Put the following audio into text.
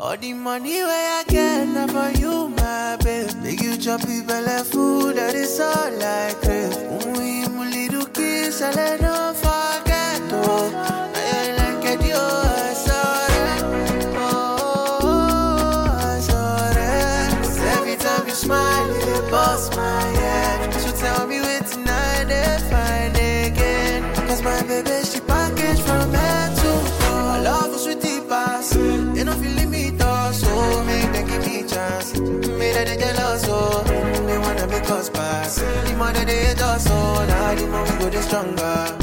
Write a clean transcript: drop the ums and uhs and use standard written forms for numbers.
All the money where I get, now for you, my babe. Make you chop it, belly food, that is all I crave. We little kiss, I let no forget, oh. I like it, you, I saw it. Oh, I saw it. Every time you smile, it busts my head. So tell me where tonight, they find again. Cause my baby, she packaged from head to toe. I love you, sweetie pass. You know, feeling me. So make them give me chance. Made that they jealous, so they wanna make us pass. The more that they hate us, so now the more we go the stronger.